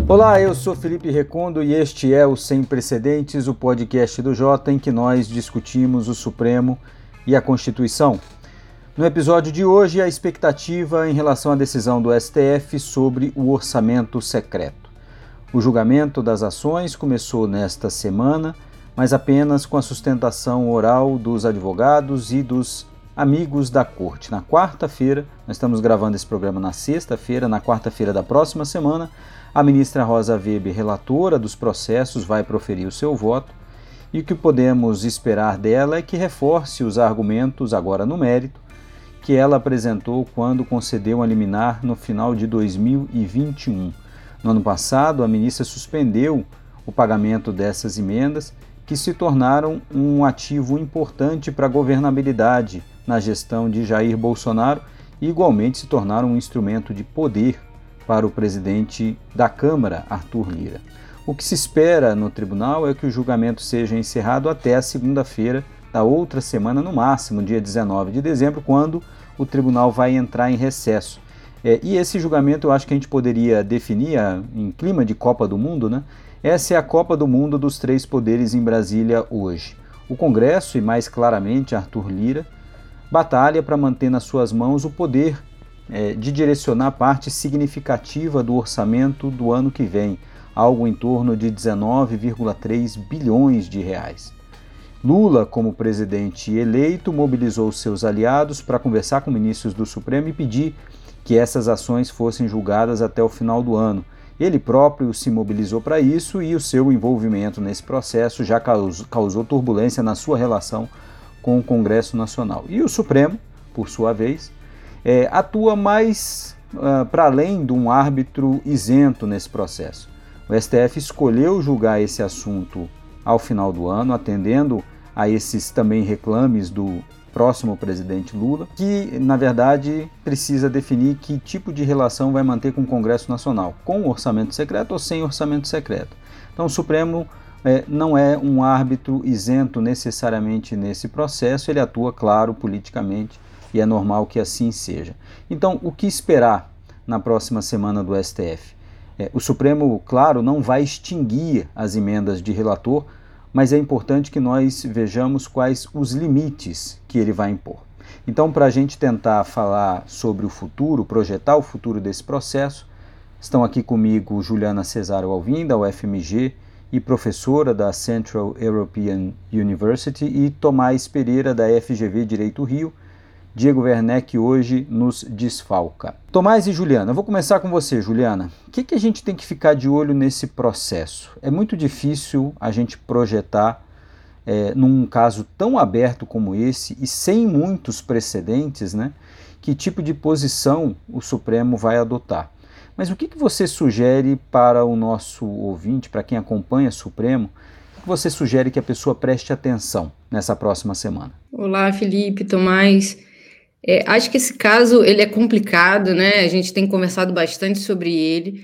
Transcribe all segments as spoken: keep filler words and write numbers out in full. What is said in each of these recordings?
Olá, eu sou Felipe Recondo e este é o Sem Precedentes, o podcast do Jota, em que nós discutimos o Supremo e a Constituição. No episódio de hoje, a expectativa em relação à decisão do S T F sobre o orçamento secreto. O julgamento das ações começou nesta semana, mas apenas com a sustentação oral dos advogados e dos amigos da corte. Na quarta-feira, nós estamos gravando esse programa na sexta-feira, na quarta-feira da próxima semana, a ministra Rosa Weber, relatora dos processos, vai proferir o seu voto, e o que podemos esperar dela é que reforce os argumentos, agora no mérito, que ela apresentou quando concedeu a liminar no final de dois mil e vinte e um. No ano passado, a ministra suspendeu o pagamento dessas emendas, que se tornaram um ativo importante para a governabilidade na gestão de Jair Bolsonaro e igualmente se tornaram um instrumento de poder para o presidente da Câmara, Arthur Lira. O que se espera no tribunal é que o julgamento seja encerrado até a segunda-feira da outra semana, no máximo, dia dezenove de dezembro, quando o tribunal vai entrar em recesso. É, e esse julgamento eu acho que a gente poderia definir a, em clima de Copa do Mundo, né? Essa é a Copa do Mundo dos três poderes em Brasília hoje. O Congresso, e mais claramente Arthur Lira, batalha para manter nas suas mãos o poder é, de direcionar parte significativa do orçamento do ano que vem, algo em torno de dezenove vírgula três bilhões de reais. Lula, como presidente eleito, mobilizou seus aliados para conversar com ministros do Supremo e pedir que essas ações fossem julgadas até o final do ano. Ele próprio se mobilizou para isso e o seu envolvimento nesse processo já causou turbulência na sua relação com o Congresso Nacional. E o Supremo, por sua vez, é, atua mais uh, para além de um árbitro isento nesse processo. O S T F escolheu julgar esse assunto ao final do ano, atendendo a esses também reclames do próximo presidente Lula, que, na verdade, precisa definir que tipo de relação vai manter com o Congresso Nacional, com o orçamento secreto ou sem orçamento secreto. Então, o Supremo é, não é um árbitro isento necessariamente nesse processo, ele atua, claro, politicamente, e é normal que assim seja. Então, o que esperar na próxima semana do S T F? É, o Supremo, claro, não vai extinguir as emendas de relator, mas é importante que nós vejamos quais os limites que ele vai impor. Então, para a gente tentar falar sobre o futuro, projetar o futuro desse processo, estão aqui comigo Juliana Cesaro Alvim, da U F M G e professora da Central European University, e Tomás Pereira, da F G V Direito Rio. Diego Werneck hoje nos desfalca. Tomás e Juliana, eu vou começar com você, Juliana. O que, que a gente tem que ficar de olho nesse processo? É muito difícil a gente projetar, é, num caso tão aberto como esse e sem muitos precedentes, né, que tipo de posição o Supremo vai adotar. Mas o que, que você sugere para o nosso ouvinte, para quem acompanha o Supremo, o que você sugere que a pessoa preste atenção nessa próxima semana? Olá, Felipe, Tomás. É, acho que esse caso ele é complicado, né? A gente tem conversado bastante sobre ele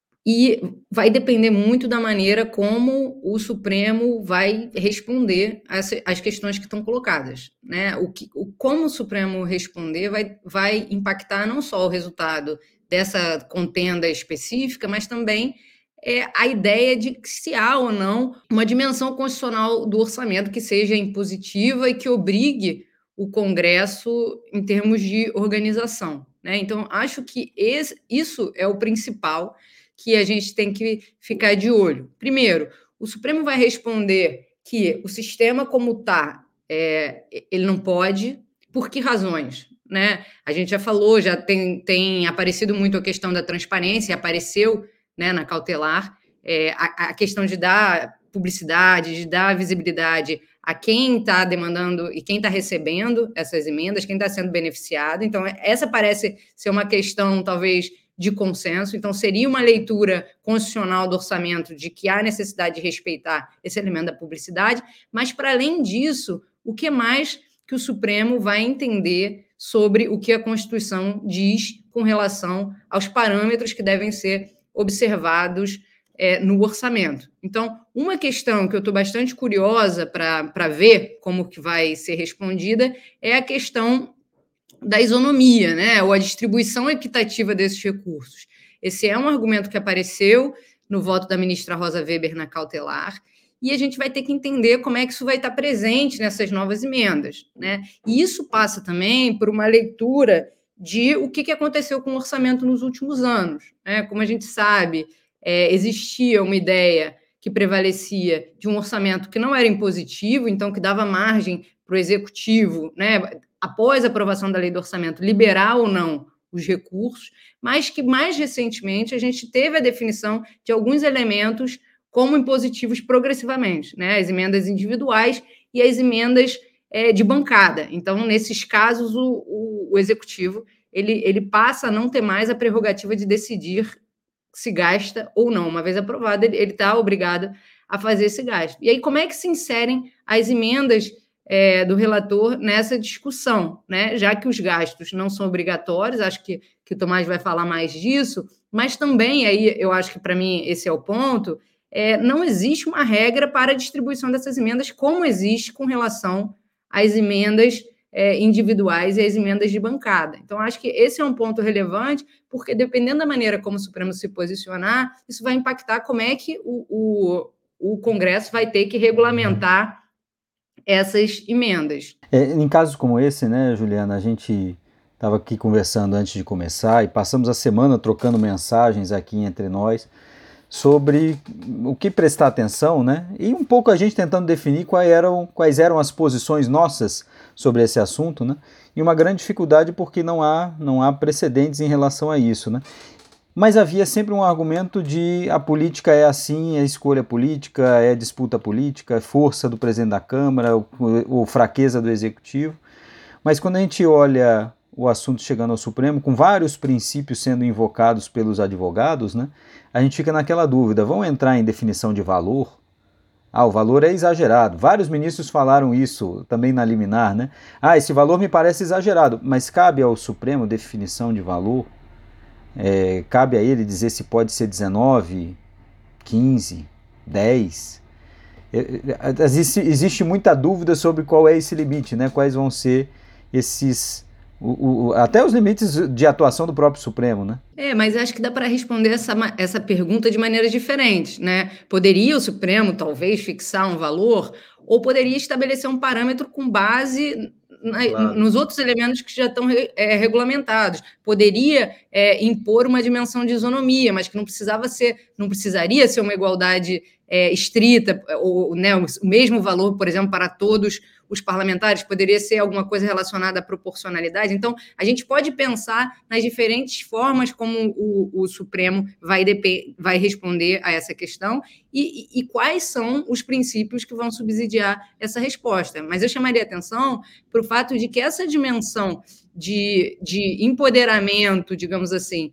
e vai depender muito da maneira como o Supremo vai responder às, às questões que estão colocadas, né? O que, o, como o Supremo responder vai, vai impactar não só o resultado dessa contenda específica, mas também é, a ideia de se há ou não uma dimensão constitucional do orçamento que seja impositiva e que obrigue o Congresso em termos de organização, né? Então, acho que esse, isso é o principal que a gente tem que ficar de olho. Primeiro, o Supremo vai responder que o sistema como está, é, ele não pode, por que razões? Né? A gente já falou, já tem, tem aparecido muito a questão da transparência, apareceu, né, na cautelar, é, a, a questão de dar publicidade, de dar visibilidade a quem está demandando e quem está recebendo essas emendas, quem está sendo beneficiado. Então, essa parece ser uma questão, talvez, de consenso. Então, seria uma leitura constitucional do orçamento de que há necessidade de respeitar esse elemento da publicidade, mas, para além disso, o que mais que o Supremo vai entender sobre o que a Constituição diz com relação aos parâmetros que devem ser observados É, no orçamento. Então, uma questão que eu estou bastante curiosa para ver como que vai ser respondida é a questão da isonomia, né, ou a distribuição equitativa desses recursos. Esse é um argumento que apareceu no voto da ministra Rosa Weber na cautelar, e a gente vai ter que entender como é que isso vai estar presente nessas novas emendas, né? E isso passa também por uma leitura de o que aconteceu com o orçamento nos últimos anos, né? Como a gente sabe, é, existia uma ideia que prevalecia de um orçamento que não era impositivo, então que dava margem para o executivo, né, após a aprovação da lei do orçamento, liberar ou não os recursos, mas que mais recentemente a gente teve a definição de alguns elementos como impositivos progressivamente, né, as emendas individuais e as emendas é, de bancada. Então, nesses casos, o, o, o executivo ele, ele passa a não ter mais a prerrogativa de decidir se gasta ou não. Uma vez aprovado, ele está obrigado a fazer esse gasto. E aí, como é que se inserem as emendas é, do relator nessa discussão, né? Já que os gastos não são obrigatórios, acho que, que o Tomás vai falar mais disso, mas também, aí eu acho que para mim esse é o ponto, é, não existe uma regra para a distribuição dessas emendas, como existe com relação às emendas é, individuais e às emendas de bancada. Então, acho que esse é um ponto relevante, porque dependendo da maneira como o Supremo se posicionar, isso vai impactar como é que o, o, o Congresso vai ter que regulamentar essas emendas. É, em casos como esse, né, Juliana, a gente estava aqui conversando antes de começar e passamos a semana trocando mensagens aqui entre nós sobre o que prestar atenção, né? E um pouco a gente tentando definir quais eram, quais eram as posições nossas sobre esse assunto, né? E uma grande dificuldade porque não há, não há precedentes em relação a isso, né? Mas havia sempre um argumento de a política é assim, é escolha política, é disputa política, é força do presidente da Câmara, ou, ou fraqueza do Executivo. Mas quando a gente olha o assunto chegando ao Supremo, com vários princípios sendo invocados pelos advogados, né, a gente fica naquela dúvida, vão entrar em definição de valor? Ah, o valor é exagerado. Vários ministros falaram isso também na liminar, né? Ah, esse valor me parece exagerado, mas cabe ao Supremo definição de valor? É, cabe a ele dizer se pode ser dezenove, quinze, dez? É, existe, existe muita dúvida sobre qual é esse limite, né? Quais vão ser esses... O, o, até os limites de atuação do próprio Supremo, né? É, mas acho que dá para responder essa, essa pergunta de maneiras diferentes, né? Poderia o Supremo, talvez, fixar um valor, ou poderia estabelecer um parâmetro com base na, claro. nos outros elementos que já estão é, regulamentados. Poderia é, impor uma dimensão de isonomia, mas que não precisava ser, não precisaria ser uma igualdade é, estrita, ou né, o mesmo valor, por exemplo, para todos os parlamentares, poderia ser alguma coisa relacionada à proporcionalidade. Então, a gente pode pensar nas diferentes formas como o, o Supremo vai, vai responder a essa questão e, e, e quais são os princípios que vão subsidiar essa resposta. Mas eu chamaria atenção para o fato de que essa dimensão de, de empoderamento, digamos assim,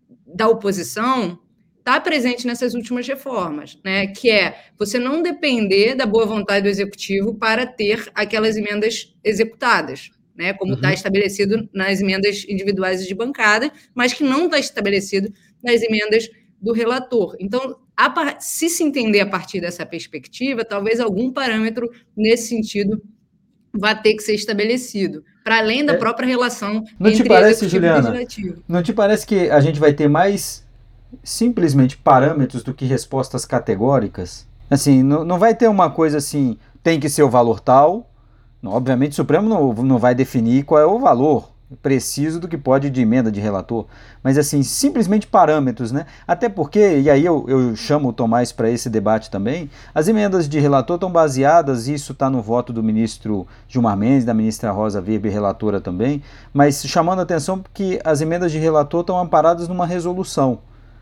da oposição está presente nessas últimas reformas, né? Que é você não depender da boa vontade do Executivo para ter aquelas emendas executadas, né? Como está uhum. estabelecido nas emendas individuais e de bancada, mas que não está estabelecido nas emendas do relator. Então, a, se se entender a partir dessa perspectiva, talvez algum parâmetro nesse sentido vai ter que ser estabelecido, para além da é, própria relação não entre te parece, Executivo Juliana, e Legislativo. Não te parece que a gente vai ter mais simplesmente parâmetros do que respostas categóricas? Assim, não, não vai ter uma coisa assim, tem que ser o valor tal. Obviamente o Supremo não, não vai definir qual é o valor preciso do que pode de emenda de relator, mas assim, simplesmente parâmetros, né? Até porque, e aí eu, eu chamo o Tomás para esse debate também, as emendas de relator estão baseadas, isso está no voto do ministro Gilmar Mendes, da ministra Rosa Weber, relatora também, mas chamando a atenção que as emendas de relator estão amparadas numa resolução.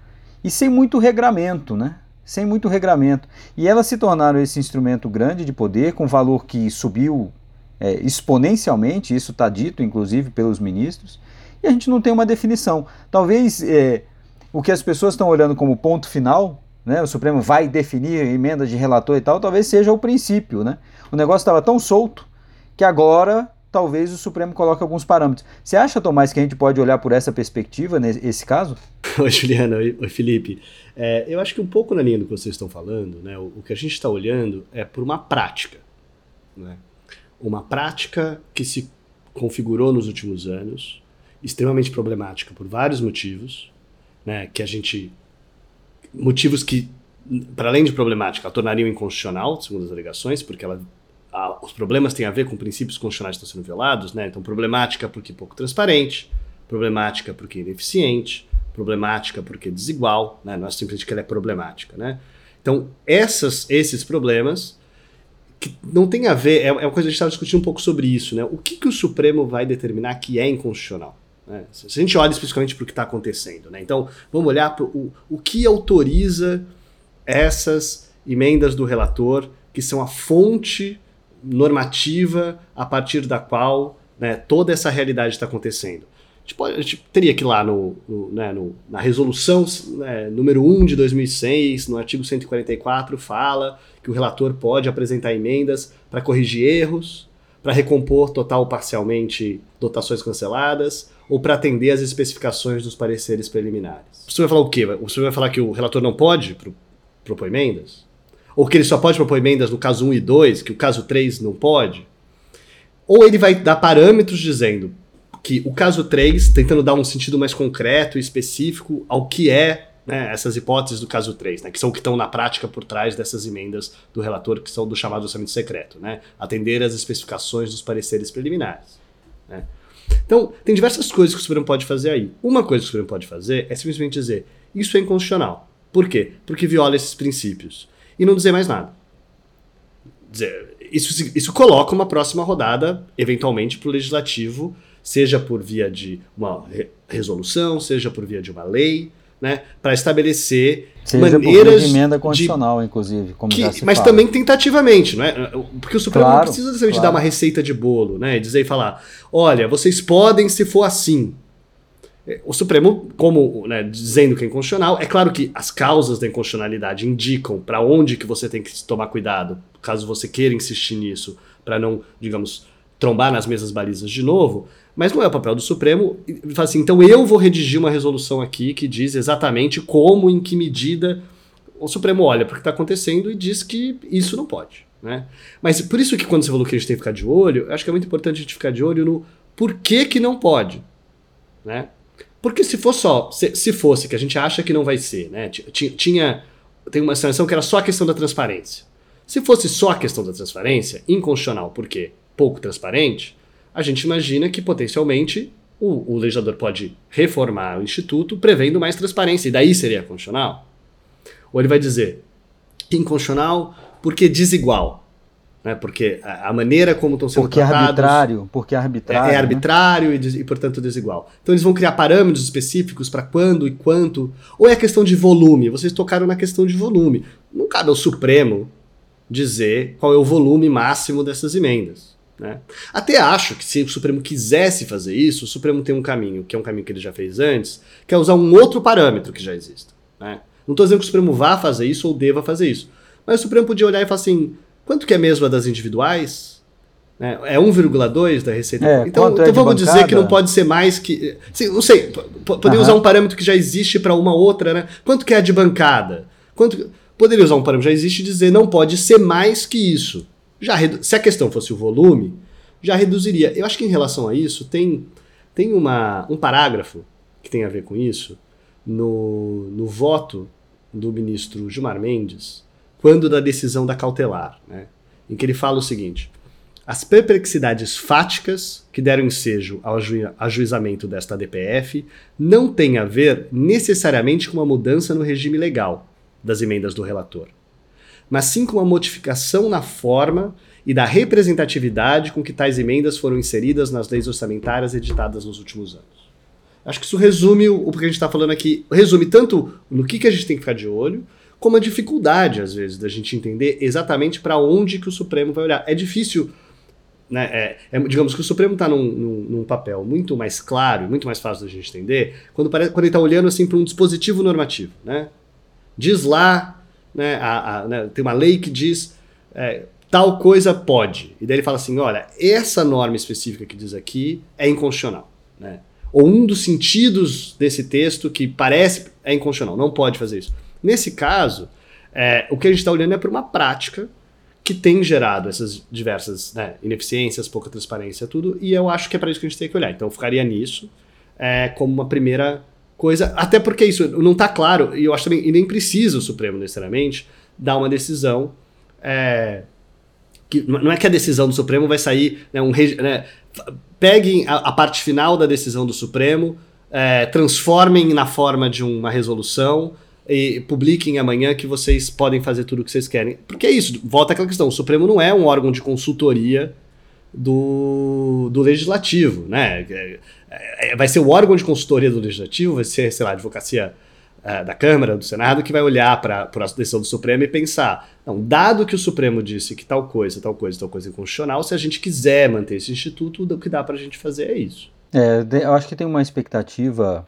E sem muito regramento, né? Sem muito regramento. E elas se tornaram esse instrumento grande de poder, com valor que subiu é, exponencialmente, isso está dito, inclusive, pelos ministros, e a gente não tem uma definição. Talvez é, o que as pessoas estão olhando como ponto final, né? O Supremo vai definir emenda de relator e tal, talvez seja o princípio, né? O negócio estava tão solto que agora talvez o Supremo coloque alguns parâmetros. Você acha, Tomás, que a gente pode olhar por essa perspectiva nesse caso? Oi, Juliana. Oi, Felipe. É, eu acho que um pouco na linha do que vocês estão falando, né, o, o que a gente está olhando é por uma prática. Né? Uma prática que se configurou nos últimos anos, extremamente problemática por vários motivos, né, que a gente motivos que, para além de problemática, a tornariam inconstitucional, segundo as alegações, porque ela, a, os problemas têm a ver com princípios constitucionais que estão sendo violados, né? Então, problemática porque pouco transparente, problemática porque ineficiente, problemática porque desigual, né? Não é simplesmente que ela é problemática, né? Então, essas, esses problemas que não tem a ver, é, é uma coisa que a gente estava discutindo um pouco sobre isso, né? O que, que o Supremo vai determinar que é inconstitucional? Né? Se a gente olha especificamente para o que está acontecendo, né? Então, vamos olhar para o, o que autoriza essas emendas do relator, que são a fonte normativa a partir da qual, né, toda essa realidade está acontecendo. A gente, pode, a gente teria que ir lá no, no, né, no, na resolução, né, número um de dois mil e seis, no artigo cento e quarenta e quatro, fala que o relator pode apresentar emendas para corrigir erros, para recompor total ou parcialmente dotações canceladas, ou para atender às especificações dos pareceres preliminares. O senhor vai falar o quê? O senhor vai falar que o relator não pode pro, propor emendas? Ou que ele só pode propor emendas no caso um e dois, que o caso três não pode? Ou ele vai dar parâmetros dizendo que o caso três, tentando dar um sentido mais concreto e específico ao que é, né, essas hipóteses do caso três, né, que são o que estão na prática por trás dessas emendas do relator, que são do chamado orçamento secreto, né, atender às especificações dos pareceres preliminares. Né. Então, tem diversas coisas que o Supremo pode fazer aí. Uma coisa que o Supremo pode fazer é simplesmente dizer, isso é inconstitucional. Por quê? Porque viola esses princípios. E não dizer mais nada. Dizer, isso, isso coloca uma próxima rodada, eventualmente, para o Legislativo, seja por via de uma re- resolução, seja por via de uma lei, né, para estabelecer seja maneiras por via de emenda constitucional, de, inclusive, como que, já se mas fala. também tentativamente, não é? Porque o Supremo claro, não precisa necessariamente claro. dar uma receita de bolo, né, e dizer e falar, olha, vocês podem se for assim. O Supremo, como, né, dizendo que é inconstitucional, é claro que as causas da inconstitucionalidade indicam para onde que você tem que tomar cuidado, caso você queira insistir nisso, para não, digamos, trombar nas mesmas balizas de novo, mas não é o papel do Supremo falar assim, então eu vou redigir uma resolução aqui que diz exatamente como, em que medida o Supremo olha para o que está acontecendo e diz que isso não pode. Né? Mas por isso que quando você falou que a gente tem que ficar de olho, eu acho que é muito importante a gente ficar de olho no porquê que não pode. Né? Porque se for só, se, se fosse, que a gente acha que não vai ser, né? Tinha, tinha, tem uma situação que era só a questão da transparência. Se fosse só a questão da transparência, inconstitucional, porque pouco transparente, a gente imagina que potencialmente o, o legislador pode reformar o Instituto prevendo mais transparência, e daí seria constitucional. Ou ele vai dizer inconstitucional porque desigual. Né, porque a maneira como estão sendo porque tratados... Arbitrário, porque é arbitrário. É, é arbitrário, né? e, e, portanto, desigual. Então eles vão criar parâmetros específicos para quando e quanto. Ou é a questão de volume. Vocês tocaram na questão de volume. Não cabe ao Supremo dizer qual é o volume máximo dessas emendas. Né? Até acho que se o Supremo quisesse fazer isso, o Supremo tem um caminho, que é um caminho que ele já fez antes, que é usar um outro parâmetro que já existe. Né? Não estou dizendo que o Supremo vá fazer isso ou deva fazer isso. Mas o Supremo podia olhar e falar assim... Quanto que é mesmo a das individuais? É um vírgula dois da receita? É, então então é vamos bancada? dizer que não pode ser mais que... Sim, não sei, poderia Aham. usar um parâmetro que já existe para uma outra, né? Quanto que é a de bancada? Quanto... Poderia usar um parâmetro que já existe e dizer não pode ser mais que isso. Já redu... Se a questão fosse o volume, já reduziria. Eu acho que em relação a isso, tem, tem uma, um parágrafo que tem a ver com isso, no, no voto do ministro Gilmar Mendes, quando da decisão da cautelar, né, em que ele fala o seguinte: as perplexidades fáticas que deram ensejo ao aju- ajuizamento desta D P F não têm a ver necessariamente com uma mudança no regime legal das emendas do relator, mas sim com uma modificação na forma e da representatividade com que tais emendas foram inseridas nas leis orçamentárias editadas nos últimos anos. Acho que isso resume o, o que a gente está falando aqui, resume tanto no que, que a gente tem que ficar de olho, como a dificuldade, às vezes, da gente entender exatamente para onde que o Supremo vai olhar. É difícil, né? É, é, digamos que o Supremo está num, num, num papel muito mais claro, muito mais fácil da gente entender, quando, parece, quando ele está olhando assim, para um dispositivo normativo. Né? Diz lá, né, a, a, né, tem uma lei que diz é, tal coisa pode. E daí ele fala assim, olha, essa norma específica que diz aqui é inconstitucional. Né? Ou um dos sentidos desse texto que parece é inconstitucional, não pode fazer isso. Nesse caso, é, o que a gente está olhando é para uma prática que tem gerado essas diversas, né, ineficiências, pouca transparência, tudo, e eu acho que é para isso que a gente tem que olhar. Então eu ficaria nisso é, como uma primeira coisa, até porque isso não está claro, e eu acho também, e nem precisa o Supremo necessariamente dar uma decisão, é, que, não é que a decisão do Supremo vai sair, né, um, né, peguem a, a parte final da decisão do Supremo, é, transformem na forma de uma resolução e publiquem amanhã que vocês podem fazer tudo o que vocês querem. Porque é isso, volta àquela questão, o Supremo não é um órgão de consultoria do, do Legislativo, né? É, é, vai ser o órgão de consultoria do Legislativo, vai ser, sei lá, a advocacia é, da Câmara, do Senado, que vai olhar para a decisão do Supremo e pensar, não, dado que o Supremo disse que tal coisa, tal coisa, tal coisa é inconstitucional, se a gente quiser manter esse instituto, o que dá para a gente fazer é isso. É, eu acho que tem uma expectativa,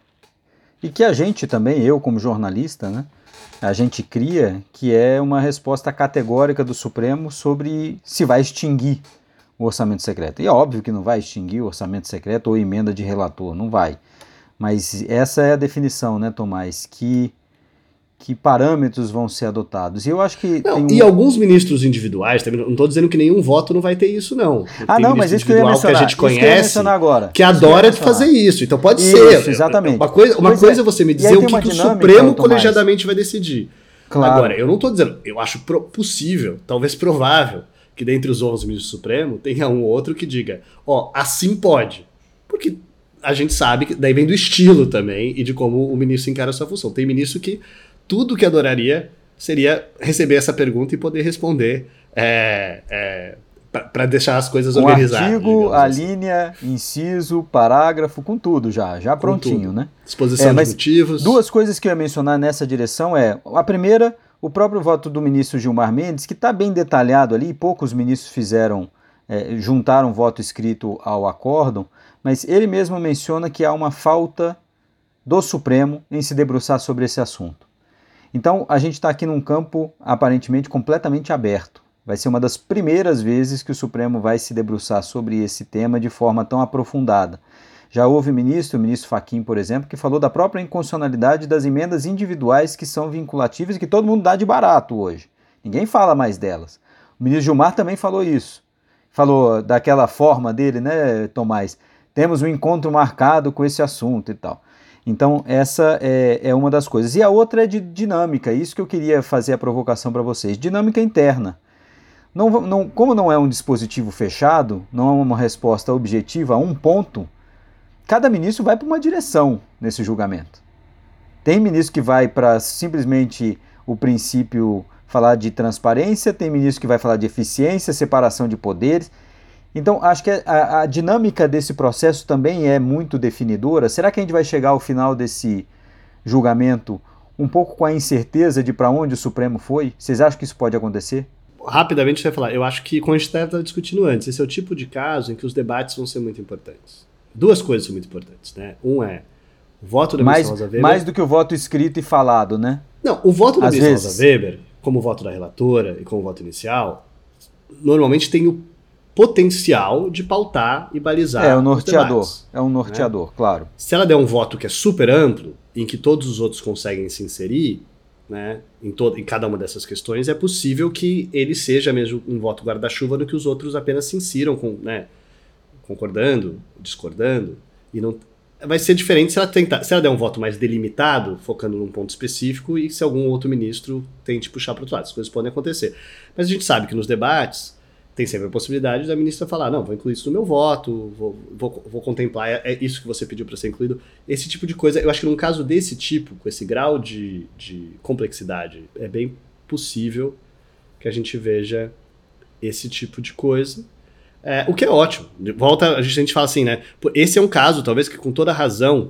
e que a gente também, eu como jornalista, né, a gente cria, que é uma resposta categórica do Supremo sobre se vai extinguir o orçamento secreto. E é óbvio que não vai extinguir o orçamento secreto ou emenda de relator, não vai. Mas essa é a definição, né, Tomás, que, que parâmetros vão ser adotados. E eu acho que... Não, tem e um... alguns ministros individuais, também, não estou dizendo que nenhum voto não vai ter isso, não. Ah, tem não, mas isso que eu ia mencionar, que a gente conhece, que, eu ia mencionar agora. que adora fazer isso. Então pode isso, ser. Exatamente. Uma coisa, uma coisa é você me dizer o que, que o Supremo colegiadamente vai decidir. Claro. Agora, eu não estou dizendo, eu acho pro, possível, talvez provável, que dentre os onze ministros do Supremo tenha um ou outro que diga, ó, assim pode. Porque a gente sabe que daí vem do estilo também e de como o ministro encara a sua função. Tem ministro que tudo que adoraria seria receber essa pergunta e poder responder é, é, para deixar as coisas com organizadas. Artigo, a assim. linha, inciso, parágrafo, com tudo já, já prontinho, tudo. Né? Exposição é, de motivos. Duas coisas que eu ia mencionar nessa direção é, a primeira, o próprio voto do ministro Gilmar Mendes, que está bem detalhado ali, poucos ministros fizeram, é, juntaram voto escrito ao acórdão, mas ele mesmo menciona que há uma falta do Supremo em se debruçar sobre esse assunto. Então, a gente está aqui num campo aparentemente completamente aberto. Vai ser uma das primeiras vezes que o Supremo vai se debruçar sobre esse tema de forma tão aprofundada. Já houve ministro, o ministro Fachin, por exemplo, que falou da própria inconstitucionalidade das emendas individuais que são vinculativas e que todo mundo dá de barato hoje. Ninguém fala mais delas. O ministro Gilmar também falou isso. Falou daquela forma dele, né, Tomás? Temos um encontro marcado com esse assunto e tal. Então, essa é, é uma das coisas. E a outra é de dinâmica, isso que eu queria fazer a provocação para vocês. Dinâmica interna. Não, não, como não é um dispositivo fechado, não é uma resposta objetiva a um ponto, cada ministro vai para uma direção nesse julgamento. Tem ministro que vai para simplesmente o princípio falar de transparência, tem ministro que vai falar de eficiência, separação de poderes. Então, acho que a, a dinâmica desse processo também é muito definidora. Será que a gente vai chegar ao final desse julgamento um pouco com a incerteza de para onde o Supremo foi? Vocês acham que isso pode acontecer? Rapidamente, você vai falar. Eu acho que, como a gente estava discutindo antes, esse é o tipo de caso em que os debates vão ser muito importantes. Duas coisas são muito importantes, né? Um é o voto da mais, Ministra Rosa Weber... Mais do que o voto escrito e falado, né? Não, o voto da Às Ministra vezes. Rosa Weber, como o voto da relatora e como o voto inicial, normalmente tem o potencial de pautar e balizar É, o norteador. os debates, é um norteador, né? Claro. Se ela der um voto que é super amplo, em que todos os outros conseguem se inserir, né, em, todo, em cada uma dessas questões, é possível que ele seja mesmo um voto guarda-chuva do que os outros apenas se insiram, com, né, concordando, discordando, e não... Vai ser diferente se ela, tentar, se ela der um voto mais delimitado, focando num ponto específico, e se algum outro ministro tente puxar para o outro lado. As coisas podem acontecer. Mas a gente sabe que nos debates tem sempre a possibilidade da ministra falar, não, vou incluir isso no meu voto, vou, vou, vou contemplar, é, é isso que você pediu para ser incluído. Esse tipo de coisa, eu acho que num caso desse tipo, com esse grau de, de complexidade, é bem possível que a gente veja esse tipo de coisa. É, o que é ótimo. De volta, a gente, a gente fala assim, né? Esse é um caso, talvez, que com toda razão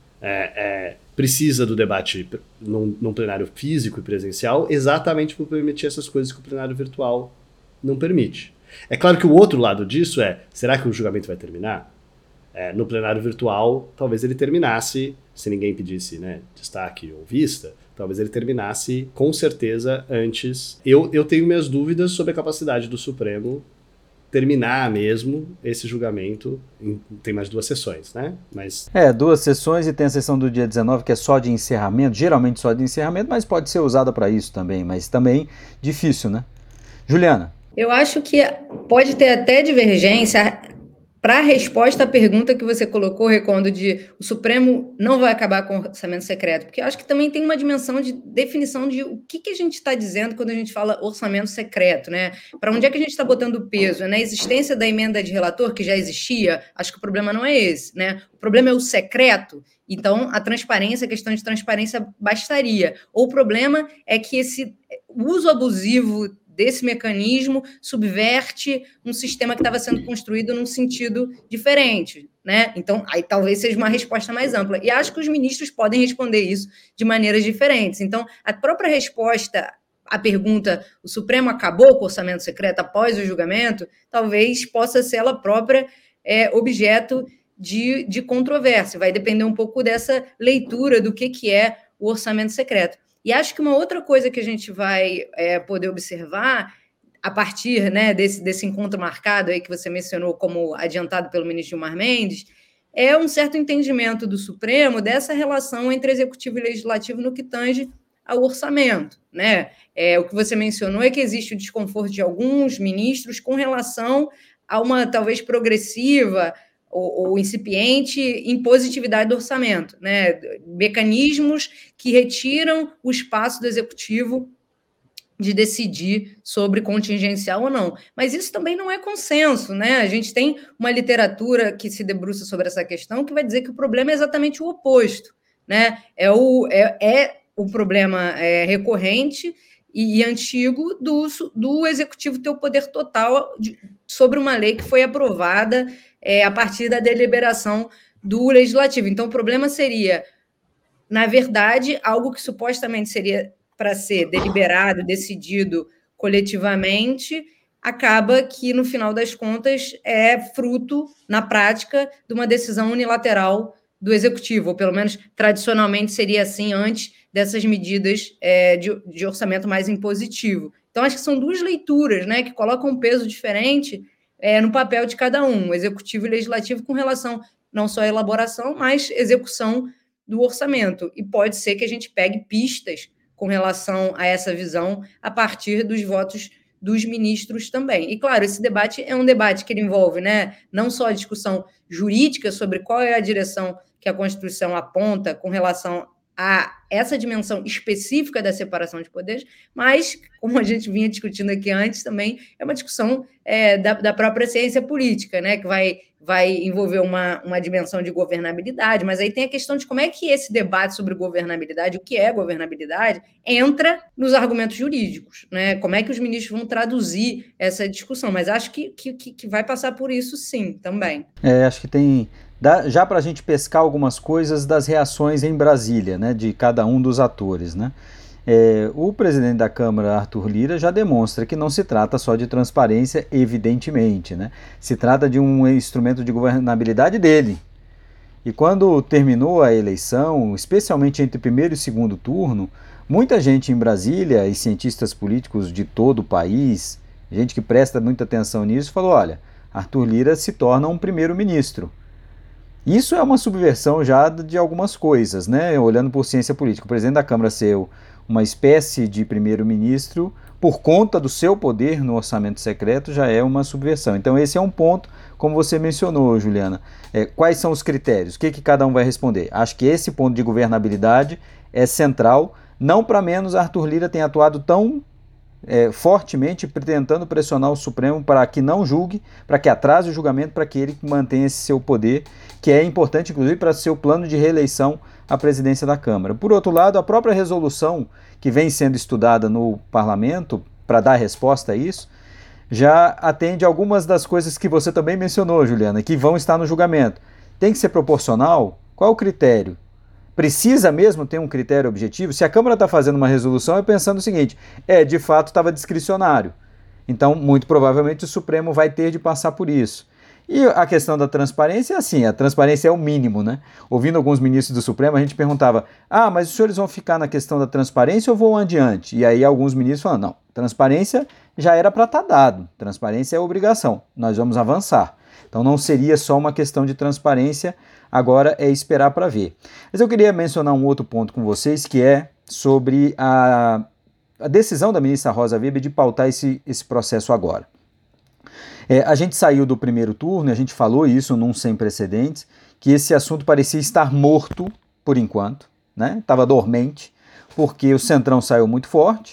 é, é, precisa do debate num, num plenário físico e presencial, exatamente por permitir essas coisas que o plenário virtual não permite. É claro que o outro lado disso é, será que o julgamento vai terminar? É, no plenário virtual, talvez ele terminasse, se ninguém pedisse, né, destaque ou vista, talvez ele terminasse com certeza antes. Eu, eu tenho minhas dúvidas sobre a capacidade do Supremo terminar mesmo esse julgamento. Em, tem mais duas sessões, né? Mas... É, duas sessões e tem a sessão do dia dezenove, que é só de encerramento, geralmente só de encerramento, mas pode ser usada para isso também, mas também difícil, né? Juliana? Eu acho que pode ter até divergência para a resposta à pergunta que você colocou, Recondo, de o Supremo não vai acabar com o orçamento secreto, porque eu acho que também tem uma dimensão de definição de o que, que a gente está dizendo quando a gente fala orçamento secreto, né? Para onde é que a gente está botando o peso? É na existência da emenda de relator, que já existia? Acho que o problema não é esse, né? O problema é o secreto. Então, a transparência, a questão de transparência bastaria. Ou o problema é que esse uso abusivo desse mecanismo subverte um sistema que estava sendo construído num sentido diferente, né? Então, aí talvez seja uma resposta mais ampla. E acho que os ministros podem responder isso de maneiras diferentes. Então, a própria resposta à pergunta, o Supremo acabou com o orçamento secreto após o julgamento, talvez possa ser ela própria é, objeto de, de controvérsia. Vai depender um pouco dessa leitura do que, que é o orçamento secreto. E acho que uma outra coisa que a gente vai é, poder observar a partir, né, desse, desse encontro marcado aí que você mencionou como adiantado pelo ministro Gilmar Mendes, é um certo entendimento do Supremo dessa relação entre executivo e legislativo no que tange ao orçamento, né? É, o que você mencionou é que existe o desconforto de alguns ministros com relação a uma talvez progressiva ou, ou incipiente impositividade do orçamento, né? Mecanismos que retiram o espaço do executivo de decidir sobre contingencial ou não. Mas isso também não é consenso, né? A gente tem uma literatura que se debruça sobre essa questão que vai dizer que o problema é exatamente o oposto, né? É o, é, é o problema é, recorrente e, e antigo do, do executivo ter o poder total de, sobre uma lei que foi aprovada é, a partir da deliberação do legislativo. Então, o problema seria, na verdade, algo que supostamente seria para ser deliberado, decidido coletivamente, acaba que, no final das contas, é fruto, na prática, de uma decisão unilateral do executivo, ou pelo menos tradicionalmente seria assim antes dessas medidas é, de, de orçamento mais impositivo. Então, acho que são duas leituras, né, que colocam um peso diferente é, no papel de cada um, executivo e legislativo, com relação não só à elaboração, mas execução do orçamento. E pode ser que a gente pegue pistas com relação a essa visão a partir dos votos dos ministros também. E, claro, esse debate é um debate que ele envolve, né, não só a discussão jurídica sobre qual é a direção que a Constituição aponta com relação a essa dimensão específica da separação de poderes, mas, como a gente vinha discutindo aqui antes, também é uma discussão é, da, da própria ciência política, né, que vai, vai envolver uma, uma dimensão de governabilidade, mas aí tem a questão de como é que esse debate sobre governabilidade, o que é governabilidade, entra nos argumentos jurídicos, né, como é que os ministros vão traduzir essa discussão, mas acho que, que, que vai passar por isso sim, também. É, acho que tem... Dá, já para a gente pescar algumas coisas das reações em Brasília, né, de cada um dos atores, né? É, o presidente da Câmara, Arthur Lira, já demonstra que não se trata só de transparência, evidentemente, né? Se trata de um instrumento de governabilidade dele. E quando terminou a eleição, especialmente entre primeiro e segundo turno, muita gente em Brasília e cientistas políticos de todo o país, gente que presta muita atenção nisso, falou: olha, Arthur Lira se torna um primeiro-ministro. Isso é uma subversão já de algumas coisas, né? Olhando por ciência política. O presidente da Câmara ser uma espécie de primeiro-ministro por conta do seu poder no orçamento secreto já é uma subversão. Então esse é um ponto, como você mencionou, Juliana. É, quais são os critérios? O que, que cada um vai responder? Acho que esse ponto de governabilidade é central. Não para menos, Arthur Lira tem atuado tão É, fortemente tentando pressionar o Supremo para que não julgue, para que atrase o julgamento, para que ele mantenha esse seu poder, que é importante, inclusive, para seu plano de reeleição à presidência da Câmara. Por outro lado, a própria resolução que vem sendo estudada no Parlamento, para dar resposta a isso, já atende algumas das coisas que você também mencionou, Juliana, que vão estar no julgamento. Tem que ser proporcional? Qual o critério? Precisa mesmo ter um critério objetivo? Se a Câmara está fazendo uma resolução, é pensando o seguinte: é, de fato estava discricionário. Então, muito provavelmente, o Supremo vai ter de passar por isso. E a questão da transparência é assim, a transparência é o mínimo, né? Ouvindo alguns ministros do Supremo, a gente perguntava: ah, mas os senhores vão ficar na questão da transparência ou vão adiante? E aí alguns ministros falam: não, transparência já era para estar dado, transparência é obrigação, nós vamos avançar. Então não seria só uma questão de transparência, agora é esperar para ver. Mas eu queria mencionar um outro ponto com vocês, que é sobre a, a decisão da ministra Rosa Weber de pautar esse, esse processo agora. É, a gente saiu do primeiro turno, a gente falou isso num Sem Precedentes, que esse assunto parecia estar morto por enquanto, né? Estava dormente, porque o Centrão saiu muito forte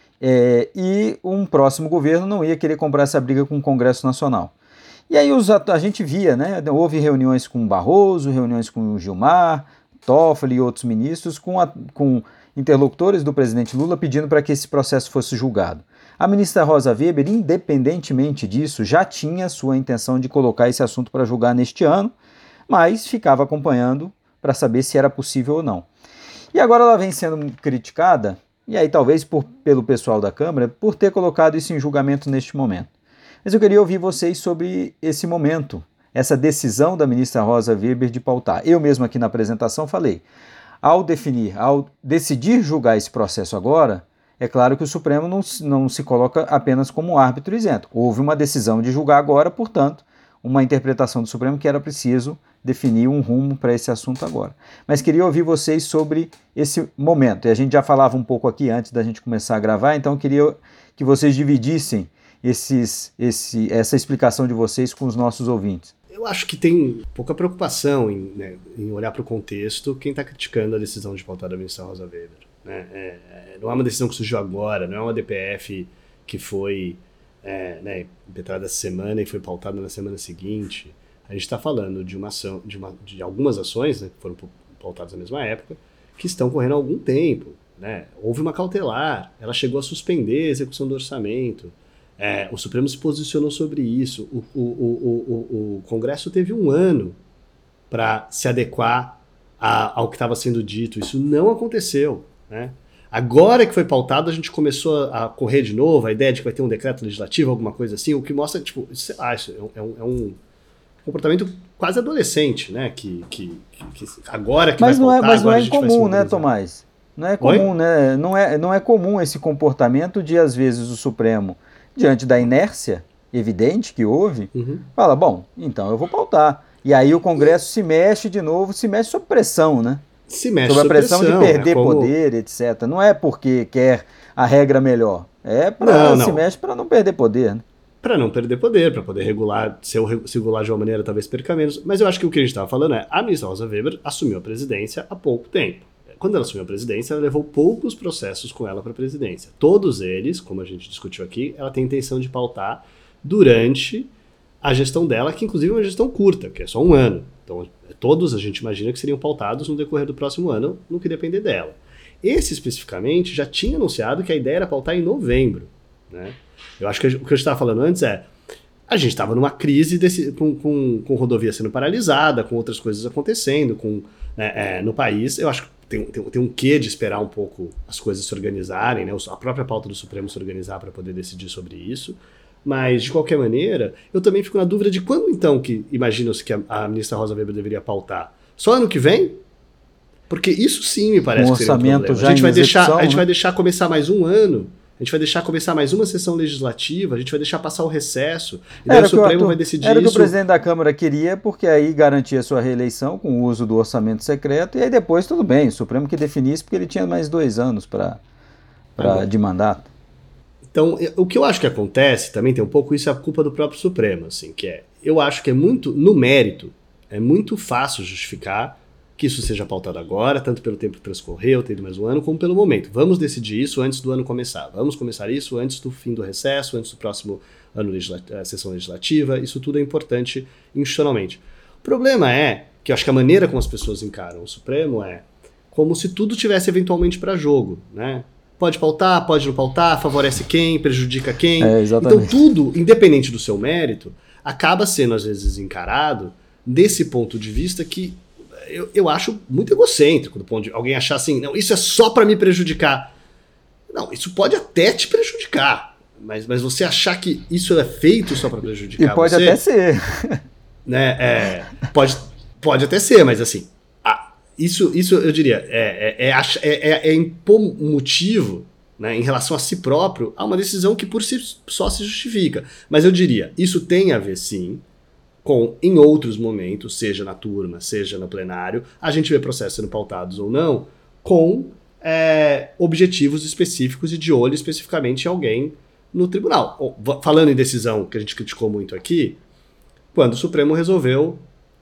é, e um próximo governo não ia querer comprar essa briga com o Congresso Nacional. E aí os, a gente via, né? Houve reuniões com Barroso, reuniões com o Gilmar, Toffoli e outros ministros, com, a, com interlocutores do presidente Lula pedindo para que esse processo fosse julgado. A ministra Rosa Weber, independentemente disso, já tinha sua intenção de colocar esse assunto para julgar neste ano, mas ficava acompanhando para saber se era possível ou não. E agora ela vem sendo criticada, e aí talvez por, pelo pessoal da Câmara, por ter colocado isso em julgamento neste momento. Mas eu queria ouvir vocês sobre esse momento, essa decisão da ministra Rosa Weber de pautar. Eu mesmo aqui na apresentação falei, ao definir, ao decidir julgar esse processo agora, é claro que o Supremo não, não se coloca apenas como um árbitro isento. Houve uma decisão de julgar agora, portanto, uma interpretação do Supremo que era preciso definir um rumo para esse assunto agora. Mas queria ouvir vocês sobre esse momento. E a gente já falava um pouco aqui antes da gente começar a gravar, então eu queria que vocês dividissem esses, esse, essa explicação de vocês com os nossos ouvintes. Eu acho que tem pouca preocupação em, né, em olhar para o contexto quem está criticando a decisão de pautar da ministra Rosa Weber. Né? É, não é uma decisão que surgiu agora, não é uma D P F que foi é, né, impetrada essa semana e foi pautada na semana seguinte. A gente está falando de, uma ação, de, uma, de algumas ações, né, que foram pautadas na mesma época, que estão correndo há algum tempo. Né? Houve uma cautelar, ela chegou a suspender a execução do orçamento. É, o Supremo se posicionou sobre isso. O, o, o, o, o Congresso teve um ano para se adequar a, ao que estava sendo dito. Isso não aconteceu. Né? Agora que foi pautado, a gente começou a correr de novo, a ideia de que vai ter um decreto legislativo, alguma coisa assim, o que mostra, tipo, sei lá, isso é um, é um comportamento quase adolescente, né? Que, que, que agora que mas vai pautar, não é, mas não é incomum, né, Tomás? Não é comum, Oi? né? Não é, não é comum esse comportamento de, às vezes, o Supremo, diante da inércia evidente que houve, uhum. fala, bom, então eu vou pautar. E aí o Congresso se mexe de novo, se mexe sob pressão, né? Se mexe sob a pressão, pressão de perder é como... poder, etcétera. Não é porque quer a regra melhor, é para se mexe para não perder poder, né? Para não perder poder, para poder regular, se eu regular de uma maneira talvez perca menos. Mas eu acho que o que a gente estava falando é, a ministra Rosa Weber assumiu a presidência há pouco tempo. Quando ela assumiu a presidência, ela levou poucos processos com ela para a presidência. Todos eles, como a gente discutiu aqui, ela tem intenção de pautar durante a gestão dela, que inclusive é uma gestão curta, que é só um ano. Então, todos a gente imagina que seriam pautados no decorrer do próximo ano, no que depender dela. Esse, especificamente, já tinha anunciado que a ideia era pautar em novembro. Né? Eu acho que o que eu estava falando antes é, a gente estava numa crise desse, com, com, com rodovia sendo paralisada, com outras coisas acontecendo com, né, é, no país. Eu acho que tem, tem, tem um quê de esperar um pouco as coisas se organizarem, né? A própria pauta do Supremo se organizar para poder decidir sobre isso. Mas, de qualquer maneira, eu também fico na dúvida de quando, então, que imaginam-se que a, a ministra Rosa Weber deveria pautar? Só ano que vem? Porque isso sim me parece um que seria um problema. Já a gente, vai, execução, deixar, a gente né? vai deixar começar mais um ano, a gente vai deixar começar mais uma sessão legislativa, a gente vai deixar passar o recesso, e daí era o Supremo Arthur, vai decidir era isso. Era o que o presidente da Câmara queria, porque aí garantia sua reeleição com o uso do orçamento secreto, e aí depois tudo bem, o Supremo que definisse, porque ele tinha mais dois anos pra, pra, de mandato. Então, o que eu acho que acontece, também tem um pouco isso, é a culpa do próprio Supremo, assim, que é, eu acho que é muito, no mérito, é muito fácil justificar que isso seja pautado agora, tanto pelo tempo que transcorreu, teve mais um ano, como pelo momento. Vamos decidir isso antes do ano começar. Vamos começar isso antes do fim do recesso, antes do próximo ano legislativo, sessão legislativa. Isso tudo é importante institucionalmente. O problema é que eu acho que a maneira como as pessoas encaram o Supremo é como se tudo tivesse eventualmente para jogo, né? Pode pautar, pode não pautar, favorece quem, prejudica quem. É, então tudo, independente do seu mérito, acaba sendo às vezes encarado desse ponto de vista que Eu, eu acho muito egocêntrico do ponto de alguém achar assim, não, isso é só para me prejudicar. Não, isso pode até te prejudicar, mas, mas você achar que isso é feito só para prejudicar você... E pode você, até ser. Né, é, pode, pode até ser, mas assim, ah, isso, isso eu diria, é, é, é, é, é impor um motivo, né, em relação a si próprio a uma decisão que por si só se justifica. Mas eu diria, isso tem a ver sim com, em outros momentos, seja na turma, seja no plenário, a gente vê processos sendo pautados ou não, com é, objetivos específicos e de olho especificamente em alguém no tribunal. Falando em decisão que a gente criticou muito aqui, quando o Supremo resolveu,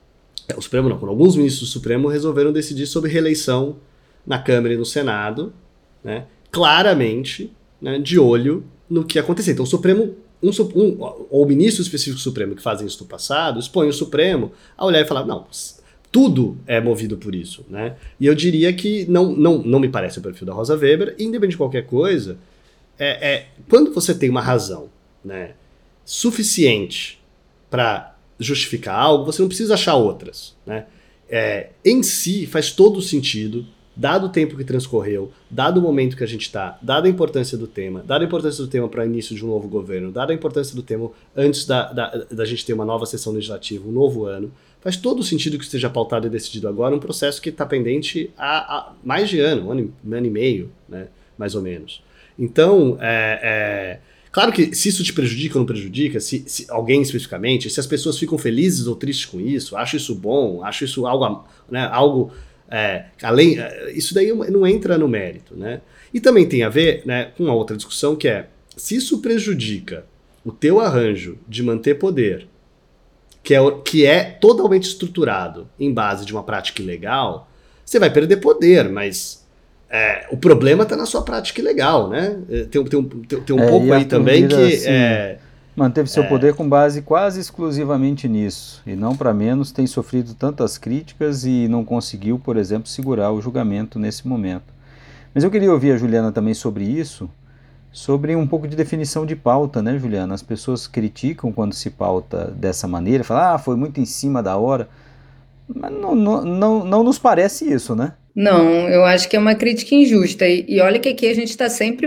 o Supremo não, quando alguns ministros do Supremo resolveram decidir sobre reeleição na Câmara e no Senado, né, claramente, né, de olho no que acontecia. Então o Supremo, um, um, ou ministros específicos do Supremo que fazem isso no passado, expõem o Supremo a olhar e falar, não, tudo é movido por isso, né? E eu diria que não, não, não me parece o perfil da Rosa Weber, e independente de qualquer coisa, é, é, quando você tem uma razão, né, suficiente para justificar algo, você não precisa achar outras, né? É, em si, faz todo sentido, dado o tempo que transcorreu, dado o momento que a gente está, dada a importância do tema, dada a importância do tema para o início de um novo governo, dada a importância do tema antes da, da, da gente ter uma nova sessão legislativa, um novo ano, faz todo sentido que esteja pautado e decidido agora um processo que está pendente há, há mais de ano, um ano, um ano e meio, né, mais ou menos. Então, é, é, claro que se isso te prejudica ou não prejudica, se, se alguém especificamente, se as pessoas ficam felizes ou tristes com isso, acho isso bom, acho isso algo, né, algo é, além, isso daí não entra no mérito, né? E também tem a ver, né, com uma outra discussão que é, se isso prejudica o teu arranjo de manter poder, que é, que é totalmente estruturado em base de uma prática ilegal, você vai perder poder, mas é, o problema está na sua prática ilegal, né? Tem, tem, tem, tem um é, pouco aí também que... Assim, é, manteve seu é, poder com base quase exclusivamente nisso, e não para menos tem sofrido tantas críticas e não conseguiu, por exemplo, segurar o julgamento nesse momento. Mas eu queria ouvir a Juliana também sobre isso, sobre um pouco de definição de pauta, né, Juliana? As pessoas criticam quando se pauta dessa maneira, falam, ah, foi muito em cima da hora, mas não, não, não, não nos parece isso, né? Não, eu acho que é uma crítica injusta. E, e olha que aqui a gente está sempre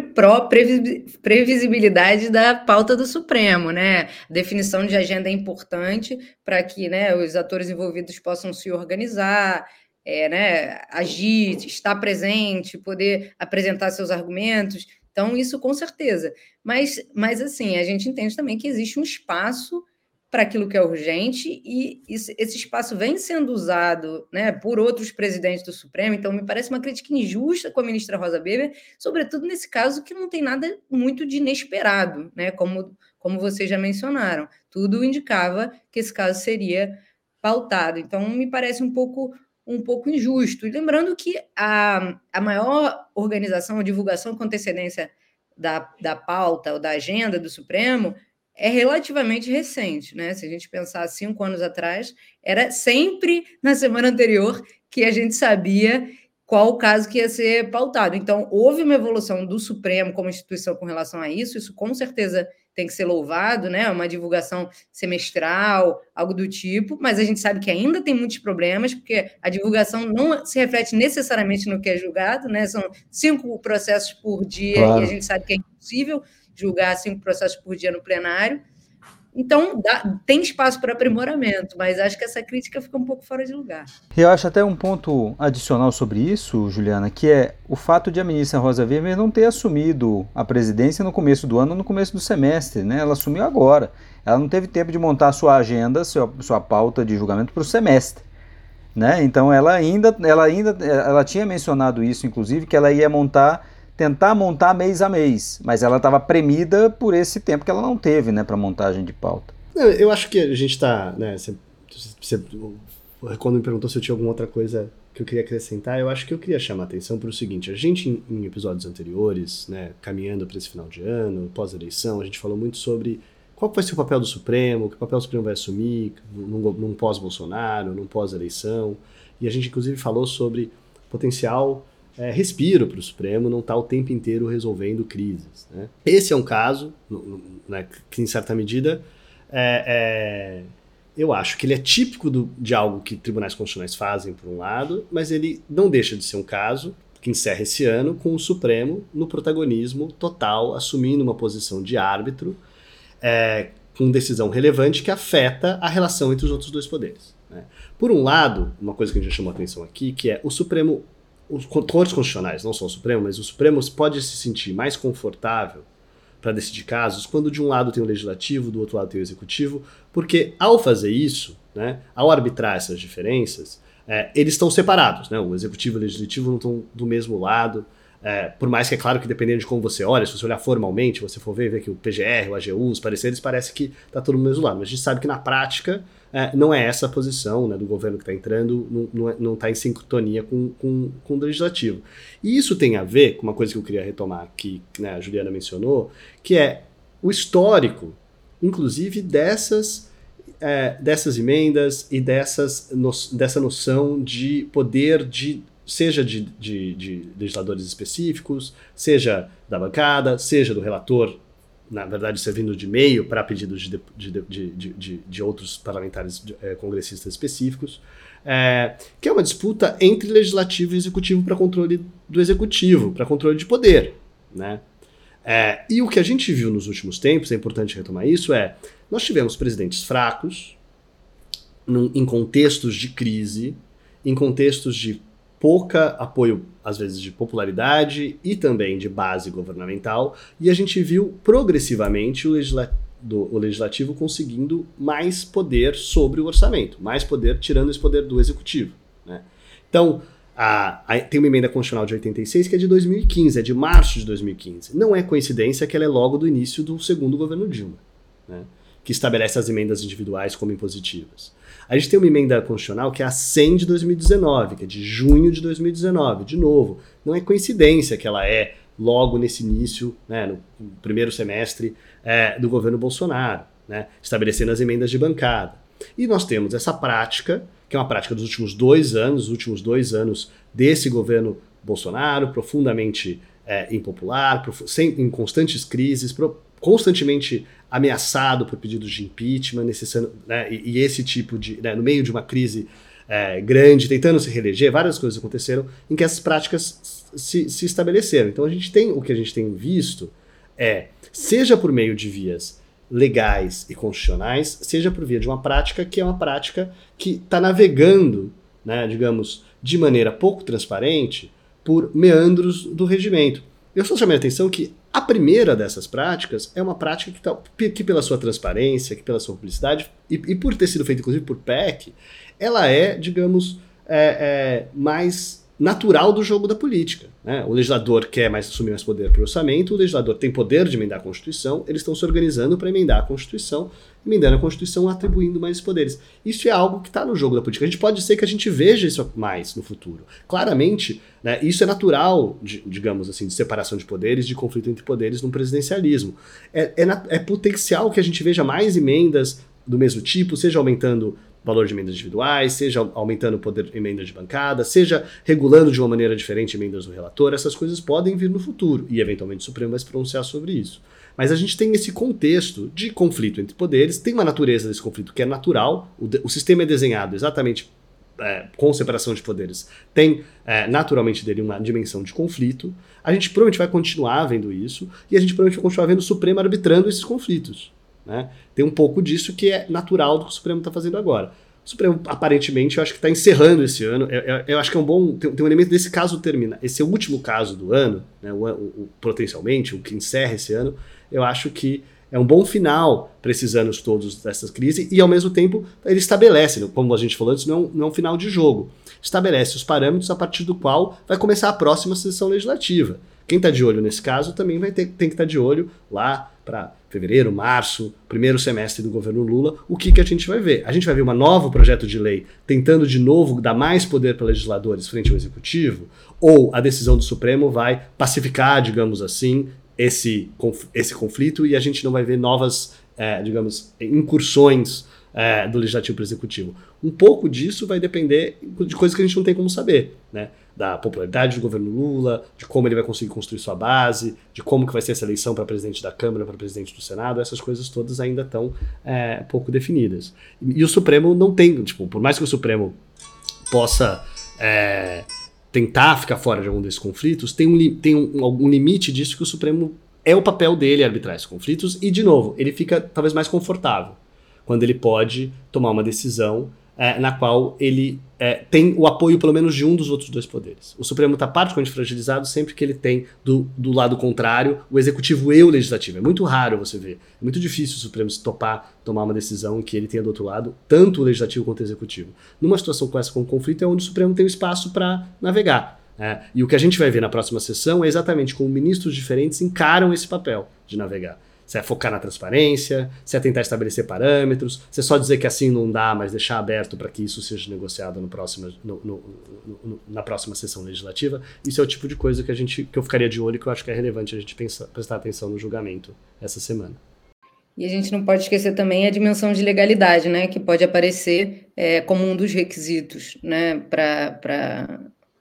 pró-previsibilidade da pauta do Supremo, né? A definição de agenda é importante para que, né, os atores envolvidos possam se organizar, é, né, agir, estar presente, poder apresentar seus argumentos. Então, isso com certeza. Mas, mas assim, a gente entende também que existe um espaço para aquilo que é urgente, e esse espaço vem sendo usado, né, por outros presidentes do Supremo, então me parece uma crítica injusta com a ministra Rosa Weber, sobretudo nesse caso que não tem nada muito de inesperado, né, como, como vocês já mencionaram. Tudo indicava que esse caso seria pautado, então me parece um pouco, um pouco injusto. E lembrando que a, a maior organização, a divulgação com antecedência da, da pauta ou da agenda do Supremo é relativamente recente, né? Se a gente pensar cinco anos atrás, era sempre na semana anterior que a gente sabia qual o caso que ia ser pautado. Então, houve uma evolução do Supremo como instituição com relação a isso, isso com certeza tem que ser louvado, né? Uma divulgação semestral, algo do tipo, mas a gente sabe que ainda tem muitos problemas, porque a divulgação não se reflete necessariamente no que é julgado, né? São cinco processos por dia, claro. E a gente sabe que é impossível julgar cinco processos por dia no plenário. Então, dá, tem espaço para aprimoramento, mas acho que essa crítica fica um pouco fora de lugar. Eu acho até um ponto adicional sobre isso, Juliana, que é o fato de a ministra Rosa Weber não ter assumido a presidência no começo do ano, no começo do semestre, né? Ela assumiu agora. Ela não teve tempo de montar a sua agenda, sua, sua pauta de julgamento para o semestre, né? Então, ela ainda, ela ainda, ela tinha mencionado isso, inclusive, que ela ia montar... tentar montar mês a mês, mas ela estava premida por esse tempo que ela não teve, né, para montagem de pauta. Eu acho que a gente está, né, você, você, quando me perguntou se eu tinha alguma outra coisa que eu queria acrescentar, eu acho que eu queria chamar a atenção para o seguinte, a gente em, em episódios anteriores, né, caminhando para esse final de ano, pós-eleição, a gente falou muito sobre qual vai ser o papel do Supremo, que papel o Supremo vai assumir num, num pós-Bolsonaro, num pós-eleição, e a gente inclusive falou sobre potencial É, respiro para o Supremo não estar tá o tempo inteiro resolvendo crises, né? Esse é um caso, né, que em certa medida é, é, eu acho que ele é típico do, de algo que tribunais constitucionais fazem por um lado, mas ele não deixa de ser um caso que encerra esse ano com o Supremo no protagonismo total, assumindo uma posição de árbitro é, com decisão relevante que afeta a relação entre os outros dois poderes, né? Por um lado, uma coisa que a gente já chamou a atenção aqui, que é o Supremo, os cortes constitucionais, não só o Supremo, mas o Supremo pode se sentir mais confortável para decidir casos quando de um lado tem o legislativo, do outro lado tem o executivo, porque ao fazer isso, né, ao arbitrar essas diferenças, é, eles estão separados, né, o executivo e o legislativo não estão do mesmo lado, É, por mais que é claro que dependendo de como você olha, se você olhar formalmente, você for ver, ver que o P G R, o A G U, os pareceres, parece que está todo mundo do mesmo lado. Mas a gente sabe que na prática é, não é essa a posição, né, do governo que está entrando, não está em sintonia com, com, com o legislativo. E isso tem a ver com uma coisa que eu queria retomar aqui, né, a Juliana mencionou, que é o histórico, inclusive dessas, é, dessas emendas e dessas no, dessa noção de poder de seja de, de, de legisladores específicos, seja da bancada, seja do relator, na verdade servindo de meio para pedidos de, de, de, de, de outros parlamentares é, congressistas específicos, é, que é uma disputa entre legislativo e executivo para controle do executivo, para controle de poder, né? É, e o que a gente viu nos últimos tempos, é importante retomar isso, é nós tivemos presidentes fracos, num, em contextos de crise, em contextos de pouca apoio, às vezes, de popularidade e também de base governamental, e a gente viu progressivamente o, legisla do, o legislativo conseguindo mais poder sobre o orçamento, mais poder tirando esse poder do executivo, né? Então, a, a, tem uma emenda constitucional de oitenta e seis que é de dois mil e quinze, é de março de dois mil e quinze. Não é coincidência que ela é logo do início do segundo governo Dilma, né, que estabelece as emendas individuais como impositivas. A gente tem uma emenda constitucional que é a cem de dois mil e dezenove, que é de junho de dois mil e dezenove. De novo, não é coincidência que ela é logo nesse início, né, no primeiro semestre é, do governo Bolsonaro, né, estabelecendo as emendas de bancada. E nós temos essa prática, que é uma prática dos últimos dois anos, os últimos dois anos desse governo Bolsonaro, profundamente é, impopular, prof sem, em constantes crises, pro constantemente ameaçado por pedidos de impeachment, necessando, né, e, e esse tipo de, né, no meio de uma crise é, grande, tentando se reeleger, várias coisas aconteceram em que essas práticas se, se estabeleceram. Então a gente tem, o que a gente tem visto é, seja por meio de vias legais e constitucionais, seja por via de uma prática que é uma prática que está navegando, né, digamos, de maneira pouco transparente por meandros do regimento. Eu só chamei a atenção que a primeira dessas práticas é uma prática que, tá, que pela sua transparência, que pela sua publicidade, e, e por ter sido feita inclusive por P E C, ela é, digamos, é, é, mais natural do jogo da política, né? O legislador quer mais assumir mais poder para o orçamento, o legislador tem poder de emendar a Constituição, eles estão se organizando para emendar a Constituição, emendando a Constituição, atribuindo mais poderes. Isso é algo que está no jogo da política. A gente pode ser que a gente veja isso mais no futuro. Claramente, né, isso é natural, de, digamos assim, de separação de poderes, de conflito entre poderes no presidencialismo. É, é, é potencial que a gente veja mais emendas do mesmo tipo, seja aumentando valor de emendas individuais, seja aumentando o poder de emendas de bancada, seja regulando de uma maneira diferente emendas do relator. Essas coisas podem vir no futuro e eventualmente o Supremo vai se pronunciar sobre isso. Mas a gente tem esse contexto de conflito entre poderes, tem uma natureza desse conflito que é natural, o, de, o sistema é desenhado exatamente é, com separação de poderes, tem é, naturalmente dele uma dimensão de conflito. A gente provavelmente vai continuar vendo isso e a gente provavelmente vai continuar vendo o Supremo arbitrando esses conflitos, né? Tem um pouco disso que é natural do que o Supremo está fazendo agora. O Supremo, aparentemente, eu acho que está encerrando esse ano. Eu, eu, eu acho que é um bom... Tem, tem um elemento desse caso terminar. Esse é o último caso do ano, né, o, o, o, potencialmente, o que encerra esse ano. Eu acho que é um bom final para esses anos todos dessas crises e, ao mesmo tempo, ele estabelece, como a gente falou antes, não é um, não é um final de jogo. Estabelece os parâmetros a partir do qual vai começar a próxima sessão legislativa. Quem está de olho nesse caso também vai ter, tem que estar tá de olho lá para fevereiro, março, primeiro semestre do governo Lula, o que, que a gente vai ver? A gente vai ver um novo projeto de lei tentando de novo dar mais poder para legisladores frente ao executivo, ou a decisão do Supremo vai pacificar, digamos assim, esse, esse conflito e a gente não vai ver novas, é, digamos, incursões é, do legislativo para o executivo. Um pouco disso vai depender de coisas que a gente não tem como saber, né? Da popularidade do governo Lula, de como ele vai conseguir construir sua base, de como que vai ser essa eleição para presidente da Câmara, para presidente do Senado, essas coisas todas ainda estão é, pouco definidas. E, e o Supremo não tem, tipo, por mais que o Supremo possa é, tentar ficar fora de algum desses conflitos, tem, um, tem um, algum limite disso que o Supremo é o papel dele arbitrar esses conflitos e, de novo, ele fica talvez mais confortável quando ele pode tomar uma decisão É, na qual ele é, tem o apoio pelo menos de um dos outros dois poderes. O Supremo está particularmente fragilizado sempre que ele tem do, do lado contrário o executivo e o legislativo. É muito raro você ver, é muito difícil o Supremo se topar, tomar uma decisão em que ele tenha do outro lado tanto o legislativo quanto o executivo. Numa situação com essa com conflito é onde o Supremo tem o espaço para navegar. É, e o que a gente vai ver na próxima sessão é exatamente como ministros diferentes encaram esse papel de navegar. Se é focar na transparência, se é tentar estabelecer parâmetros, se é só dizer que assim não dá, mas deixar aberto para que isso seja negociado no próximo, no, no, no, na próxima sessão legislativa. Isso é o tipo de coisa que, a gente, que eu ficaria de olho e que eu acho que é relevante a gente pensar, prestar atenção no julgamento essa semana. E a gente não pode esquecer também a dimensão de legalidade, né, que pode aparecer é, como um dos requisitos, né, para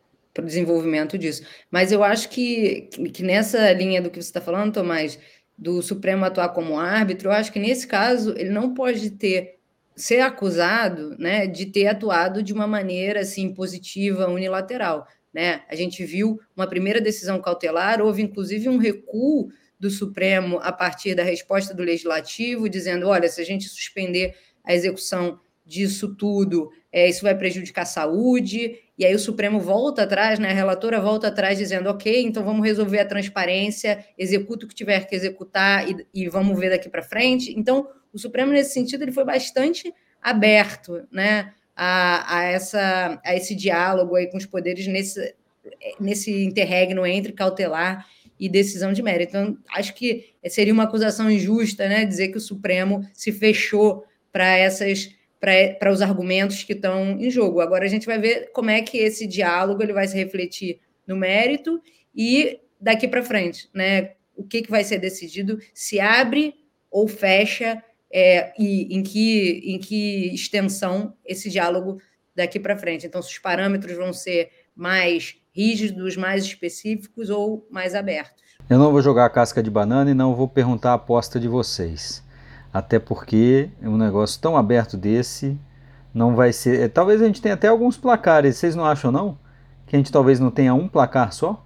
o desenvolvimento disso. Mas eu acho que, que nessa linha do que você está falando, Tomás, do Supremo atuar como árbitro, eu acho que nesse caso ele não pode ter ser acusado, né, de ter atuado de uma maneira assim positiva, unilateral, né? A gente viu uma primeira decisão cautelar, houve inclusive um recuo do Supremo a partir da resposta do Legislativo, dizendo, olha, se a gente suspender a execução disso tudo, é, isso vai prejudicar a saúde, e aí o Supremo volta atrás, né, a relatora volta atrás dizendo, ok, então vamos resolver a transparência, executa o que tiver que executar e, e vamos ver daqui para frente. Então, o Supremo, nesse sentido, ele foi bastante aberto, né, a, a, essa, a esse diálogo aí com os poderes nesse, nesse interregno entre cautelar e decisão de mérito. Então, acho que seria uma acusação injusta, né, dizer que o Supremo se fechou para essas... para os argumentos que estão em jogo. Agora a gente vai ver como é que esse diálogo ele vai se refletir no mérito e daqui para frente, né? O que, que vai ser decidido, se abre ou fecha, é, e em que, em que extensão esse diálogo daqui para frente. Então, se os parâmetros vão ser mais rígidos, mais específicos ou mais abertos. Eu não vou jogar a casca de banana e não vou perguntar a aposta de vocês. Até porque um negócio tão aberto desse não vai ser... Talvez a gente tenha até alguns placares, vocês não acham não? Que a gente talvez não tenha um placar só?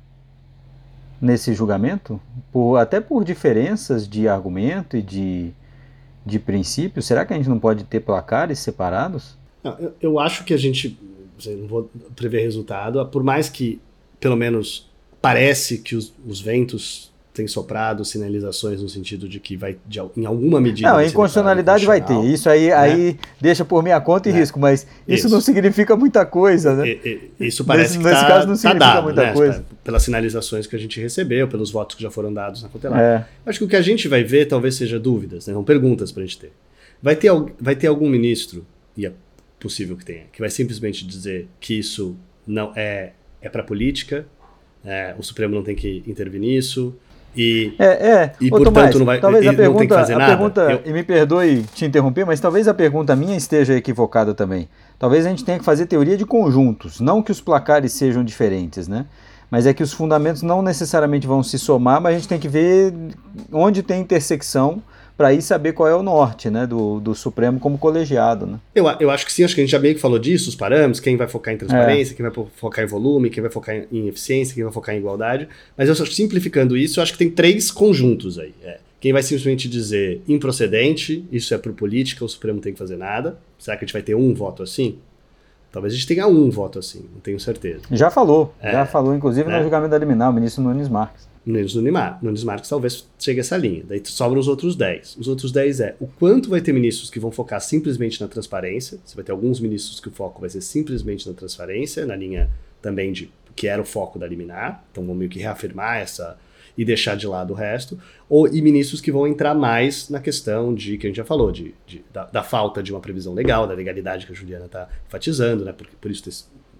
Nesse julgamento? Por, até por diferenças de argumento e de, de princípio. Será que a gente não pode ter placares separados? Não, eu, eu acho que a gente... Não vou prever resultado. Por mais que, pelo menos, parece que os, os ventos... tem soprado sinalizações no sentido de que vai, de, em alguma medida... Não, inconstitucionalidade vai ter. Isso aí, né? Aí deixa por minha conta e é. risco, mas isso, isso não significa muita coisa, né? E, e, isso parece nesse, que nesse tá, caso não significa tá dado, muita né? coisa. Pelas sinalizações que a gente recebeu, pelos votos que já foram dados na cautelar. É. Acho que o que a gente vai ver talvez seja dúvidas, né? São perguntas para a gente ter. Vai ter, vai ter algum ministro, e é possível que tenha, que vai simplesmente dizer que isso não é, é para política, é, o Supremo não tem que intervir nisso... E, é, é. e Ô, portanto, Tomás, não vai, talvez a não pergunta, tem que fazer a nada. Pergunta, eu... E me perdoe te interromper, mas talvez a pergunta minha esteja equivocada também. Talvez a gente tenha que fazer teoria de conjuntos, não que os placares sejam diferentes, né? Mas é que os fundamentos não necessariamente vão se somar, mas a gente tem que ver onde tem intersecção para aí saber qual é o norte, né, do, do Supremo como colegiado, né? Eu, eu acho que sim, acho que a gente já meio que falou disso, os parâmetros, quem vai focar em transparência, é. quem vai focar em volume, quem vai focar em eficiência, quem vai focar em igualdade, mas eu simplificando isso, eu acho que tem três conjuntos aí. É. Quem vai simplesmente dizer improcedente, isso é por política, o Supremo não tem que fazer nada. Será que a gente vai ter um voto assim? Talvez a gente tenha um voto assim, não tenho certeza. Já falou, é. já falou, inclusive é. no julgamento da liminar, o ministro Nunes Marques. Nunes Nunes Marques talvez chegue a essa linha. Daí sobram os outros dez. Os outros dez é o quanto vai ter ministros que vão focar simplesmente na transparência. Você vai ter alguns ministros que o foco vai ser simplesmente na transparência, na linha também de que era o foco da liminar. Então vão meio que reafirmar essa e deixar de lado o resto. Ou, e ministros que vão entrar mais na questão de, que a gente já falou, de, de, da, da falta de uma previsão legal, da legalidade que a Juliana está enfatizando, né? Porque, por isso tem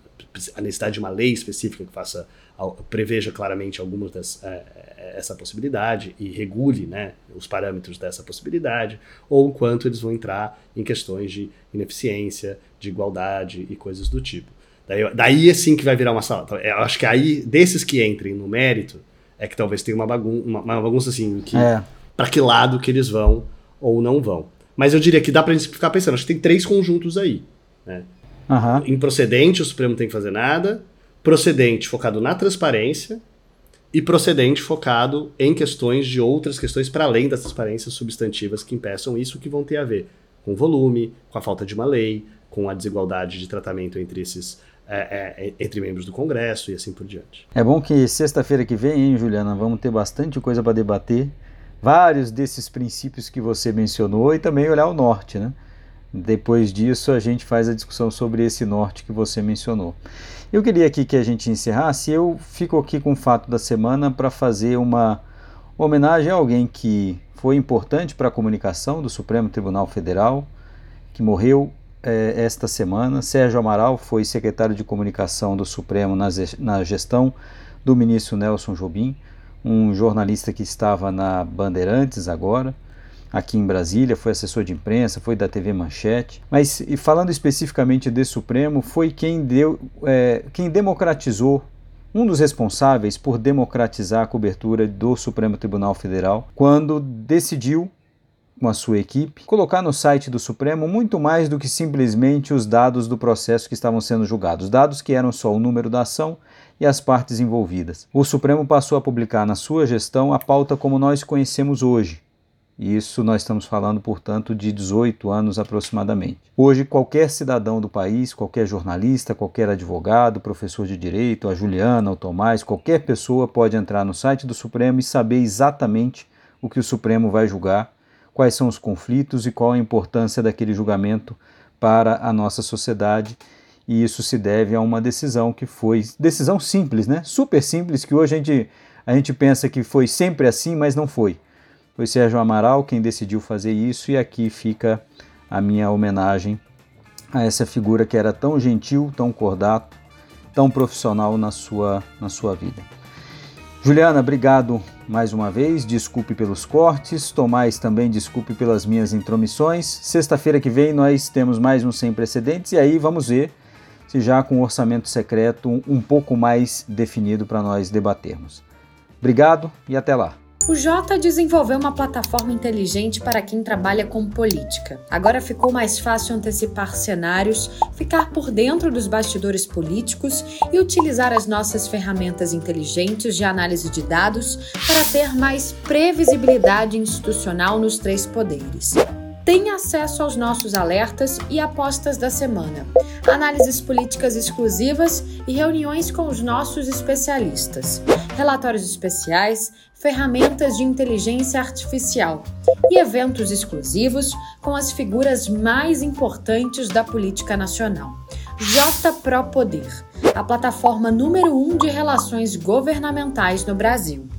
a necessidade de uma lei específica que faça, preveja claramente algumas das, é, essa possibilidade e regule, né, os parâmetros dessa possibilidade, ou o quanto eles vão entrar em questões de ineficiência, de igualdade e coisas do tipo. Daí, daí é sim que vai virar uma sala. Eu acho que aí, desses que entrem no mérito, é que talvez tenha uma bagunça, uma, uma bagunça assim, que, é. para que lado que eles vão ou não vão. Mas eu diria que dá pra gente ficar pensando, acho que tem três conjuntos aí, né? Uhum. Improcedente, o Supremo não tem que fazer nada. Procedente, focado na transparência. E procedente, focado em questões de outras questões para além das transparências substantivas que impeçam isso, que vão ter a ver com o volume, com a falta de uma lei, com a desigualdade de tratamento entre esses é, é, entre membros do Congresso e assim por diante. É bom que sexta-feira que vem, hein, Juliana, vamos ter bastante coisa para debater. Vários desses princípios que você mencionou e também olhar o norte, né? Depois disso, a gente faz a discussão sobre esse norte que você mencionou. Eu queria aqui que a gente encerrasse. Eu fico aqui com o fato da semana para fazer uma homenagem a alguém que foi importante para a comunicação do Supremo Tribunal Federal, que morreu eh, esta semana. Sérgio Amaral foi secretário de comunicação do Supremo na, na gestão do ministro Nelson Jobim, um jornalista que estava na Bandeirantes agora, aqui em Brasília, foi assessor de imprensa, foi da T V Manchete, mas e falando especificamente desse Supremo, foi quem, deu, é, quem democratizou, um dos responsáveis por democratizar a cobertura do Supremo Tribunal Federal, quando decidiu, com a sua equipe, colocar no site do Supremo muito mais do que simplesmente os dados do processo que estavam sendo julgados, dados que eram só o número da ação e as partes envolvidas. O Supremo passou a publicar na sua gestão a pauta como nós conhecemos hoje. Isso nós estamos falando, portanto, de dezoito anos aproximadamente. Hoje, qualquer cidadão do país, qualquer jornalista, qualquer advogado, professor de direito, a Juliana, o Tomás, qualquer pessoa pode entrar no site do Supremo e saber exatamente o que o Supremo vai julgar, quais são os conflitos e qual a importância daquele julgamento para a nossa sociedade. E isso se deve a uma decisão que foi, decisão simples, né? Super simples, que hoje a gente, a gente pensa que foi sempre assim, mas não foi. Foi Sérgio Amaral quem decidiu fazer isso, e aqui fica a minha homenagem a essa figura que era tão gentil, tão cordato, tão profissional na sua, na sua vida. Juliana, obrigado mais uma vez, desculpe pelos cortes, Tomás também desculpe pelas minhas intromissões. Sexta-feira que vem nós temos mais um Sem Precedentes, e aí vamos ver se já com o orçamento secreto um pouco mais definido para nós debatermos. Obrigado e até lá. O Jota desenvolveu uma plataforma inteligente para quem trabalha com política. Agora ficou mais fácil antecipar cenários, ficar por dentro dos bastidores políticos e utilizar as nossas ferramentas inteligentes de análise de dados para ter mais previsibilidade institucional nos três poderes. Tenha acesso aos nossos alertas e apostas da semana, análises políticas exclusivas e reuniões com os nossos especialistas, relatórios especiais, ferramentas de inteligência artificial e eventos exclusivos com as figuras mais importantes da política nacional. J Pro Poder, a plataforma número um de relações governamentais no Brasil.